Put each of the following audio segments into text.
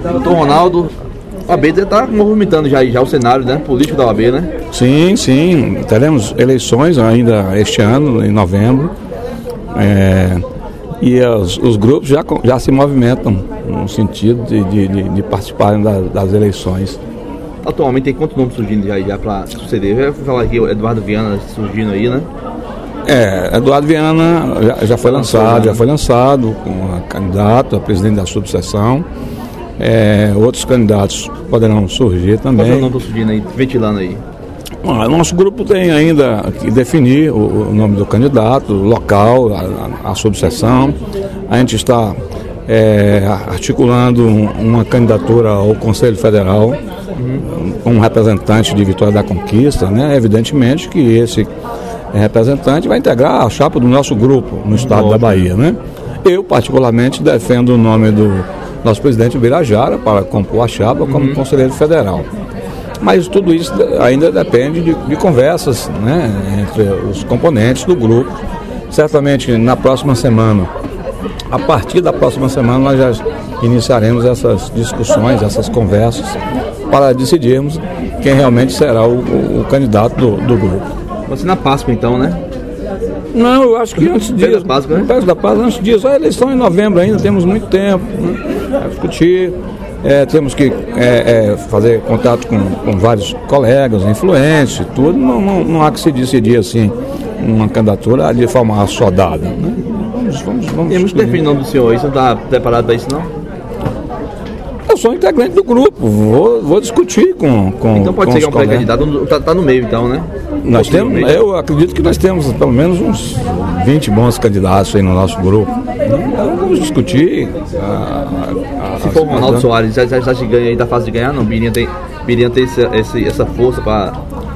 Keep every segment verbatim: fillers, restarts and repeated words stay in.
Doutor Ronaldo, a O A B está movimentando já, já o cenário, né, político da O A B, né? Sim, sim. Teremos eleições ainda este ano, em novembro. É, e os, os grupos já, já se movimentam no sentido de, de, de, de participarem da, das eleições. Atualmente tem quantos nomes surgindo já, já para suceder? Eu ia falar aqui o Eduardo Viana surgindo aí, né? É, Eduardo Viana já, já foi lançado, já foi lançado como candidato a presidente da subseção. É, outros candidatos poderão surgir também. Qual é o nome que está surgindo aí, ventilando aí? Bom, nosso grupo tem ainda que definir o, o nome do candidato, o local, a, a subseção. A gente está é, articulando uma candidatura ao Conselho Federal, uhum, com um representante de Vitória da Conquista, né? Evidentemente que esse representante vai integrar a chapa do nosso grupo no estado da Bahia, né? Eu, particularmente, defendo o nome do nosso presidente Birajara para compor a chapa como uhum. conselheiro federal. Mas tudo isso ainda depende de, de conversas, né, entre os componentes do grupo. Certamente na próxima semana, a partir da próxima semana, nós já iniciaremos essas discussões, essas conversas, para decidirmos quem realmente será o, o, o candidato do, do grupo. Você na Páscoa então, né? Não, eu acho que antes disso. da Páscoa, né? da Páscoa, antes disso. A eleição em novembro ainda, temos muito tempo, né, para discutir. É, temos que é, é, fazer contato com, com vários colegas, influentes e tudo. Não, não, não há que se decidir assim uma candidatura de forma assodada, né? Vamos, vamos, vamos. Temos que definir o nome do senhor. Você não está preparado para isso, não? Eu sou integrante do grupo, vou, vou discutir com, com Então pode com ser um pré-candidato, está tá no meio então, né? Nós temos, eu acredito que nós temos pelo menos uns vinte bons candidatos aí no nosso grupo. Então, vamos discutir. A, a, Se for o Ronaldo a... Soares, já, já, já se ganha aí, tá fácil de ganhar? Não, Birinha tem, Birinha tem essa, essa, essa força para...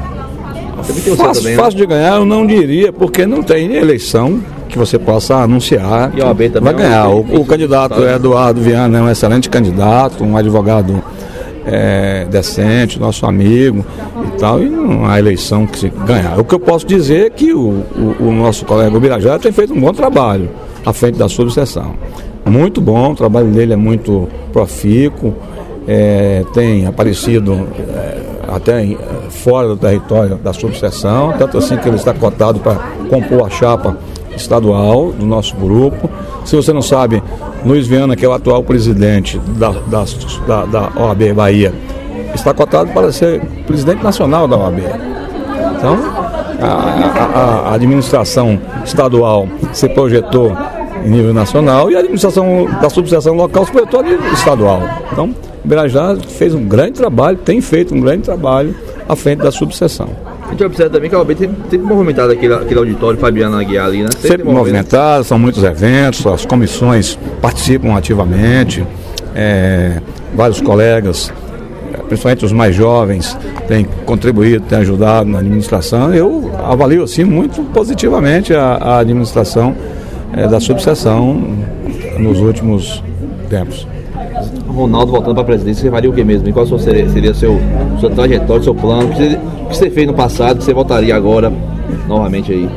Fácil, também, fácil né? de ganhar, eu não diria, porque não tem eleição que você possa anunciar e a O A B também vai ganhar. O, tem, o candidato é Eduardo Viana, é um excelente candidato, um advogado é, decente, nosso amigo e tal, e não há eleição que se ganhar. O que eu posso dizer é que o, o, o nosso colega Birajara tem feito um bom trabalho à frente da subseção. Muito bom, o trabalho dele é muito profícuo, é, tem aparecido é, até em, fora do território da subseção, tanto assim que ele está cotado para compor a chapa estadual do nosso grupo. Se você não sabe, Luiz Viana, que é o atual presidente da, da, da, da O A B Bahia, está cotado para ser presidente nacional da O A B. Então, a, a, a administração estadual se projetou em nível nacional e a administração da subseção local se projetou a nível estadual. Então, o Birajara fez um grande trabalho, tem feito um grande trabalho à frente da subseção. A gente observa também que a O A B tem, tem movimentado aquele, aquele auditório Fabiana Aguiar ali, né? Sempre, sempre movimentado, são muitos eventos, as comissões participam ativamente, é, vários colegas, principalmente os mais jovens, têm contribuído, têm ajudado na administração. Eu avalio assim muito positivamente a, a administração é, da subseção nos últimos tempos. Ronaldo voltando para a presidência, você faria o que mesmo? E qual seria, seria seu, sua trajetória, seu plano? O que, você, o que você fez no passado, que você voltaria agora novamente aí?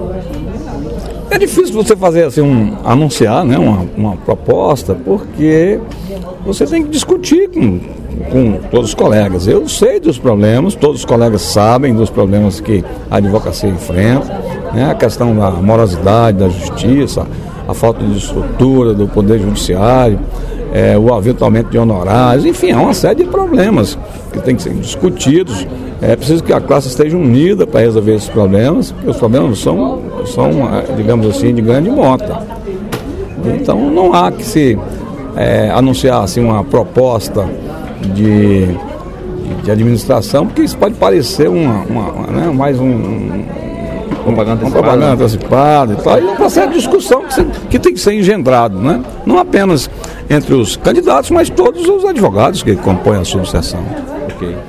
É difícil você fazer assim, um, anunciar, né, uma, uma proposta, porque você tem que discutir com, com todos os colegas. Eu sei dos problemas, todos os colegas sabem dos problemas que a advocacia enfrenta, né, a questão da morosidade, da justiça, a falta de estrutura do Poder Judiciário, é, o aumento de honorários, enfim, há uma série de problemas que tem que ser discutidos. É preciso que a classe esteja unida para resolver esses problemas, porque os problemas são, são digamos assim, de grande monta. Então não há que se é, anunciar assim, uma proposta de, de, de administração, porque isso pode parecer uma, uma, né, mais um... propaganda uma propaganda antecipada e tal, e um processo de discussão que, se, que tem que ser engendrado, né? Não apenas entre os candidatos, mas todos os advogados que compõem a subseção. Ok.